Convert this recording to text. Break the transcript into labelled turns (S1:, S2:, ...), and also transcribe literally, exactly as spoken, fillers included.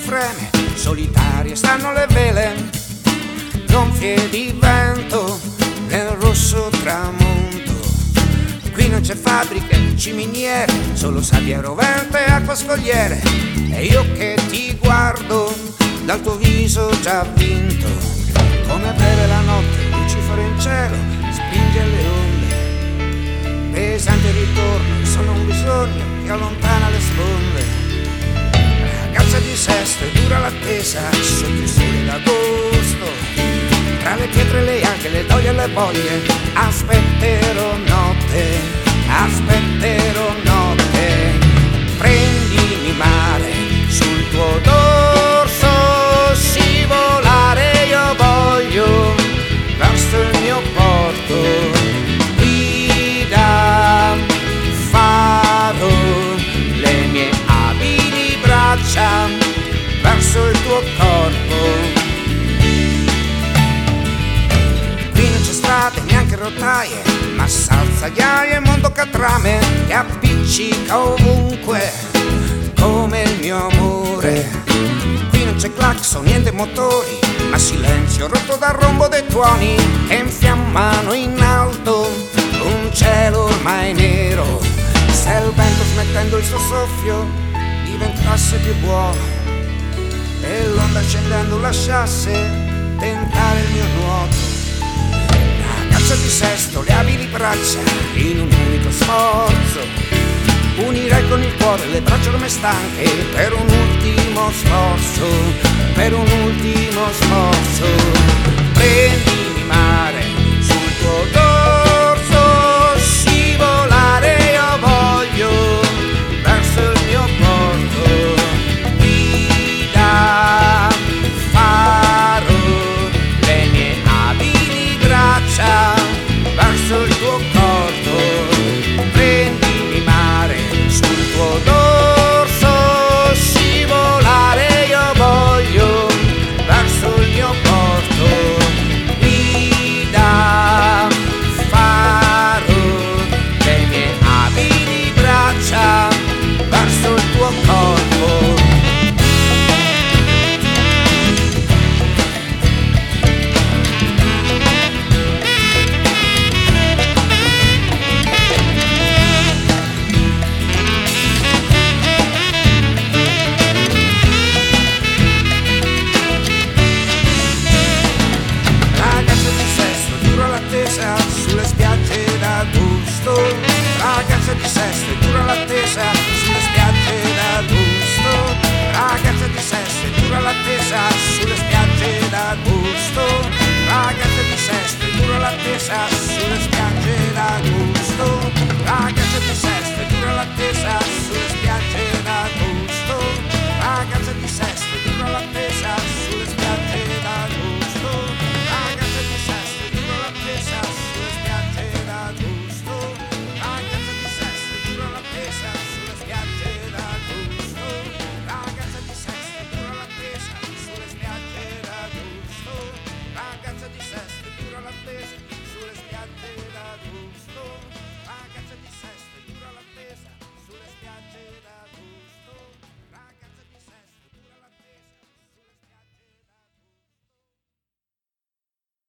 S1: freme, solitarie stanno le vele, gonfie di vento nel rosso tramonto. Qui non c'è fabbriche, ciminiere, solo sabbia rovente e acqua scogliere. E io che ti guardo dal tuo viso già vinto, come bere la notte, Lucifero in cielo, spinge le onde. Pesante ritorno, solo un bisogno che allontana le sponde. Ragazza di sesto e dura l'attesa sotto il sole d'agosto. Tra le pietre, le anche, le doglie e le voglie, aspetterò notte, aspetterò notte. Prendimi mare, sul tuo dorso scivolare io voglio, verso il mio porto, guida, faro, le mie abili braccia, verso il tuo corpo. Neanche rotaie, ma salsa ghiaia e mondo catrame che appiccica ovunque come il mio amore. Qui non c'è clacson, niente motori, ma silenzio rotto dal rombo dei tuoni che infiammano in alto un cielo ormai nero. Se il vento, smettendo il suo soffio, diventasse più buono e l'onda scendendo lasciasse tentare il mio nuoto. Ragazza di sesto, le abili braccia in un unico sforzo, unirei con il cuore le braccia come stanche per un ultimo sforzo, per un ultimo sforzo. Prendimi mare, sul tuo dorso scivolare io voglio, verso il mio porto, guida, faro, le mie abili braccia, verso il tuo corpo. Prendimi mare, sul tuo dorso scivolare io voglio, verso il mio porto, guida, faro, le mie abili braccia, verso il tuo corpo. Sulle spiagge d'Augusto, ragazza di sesto e dura l'attesa sulle spiagge d'Augusto, ragazza di sesto e dura l'attesa sulle spiagge d'Augusto, ragazza di sesto e dura l'attesa sulle spiagge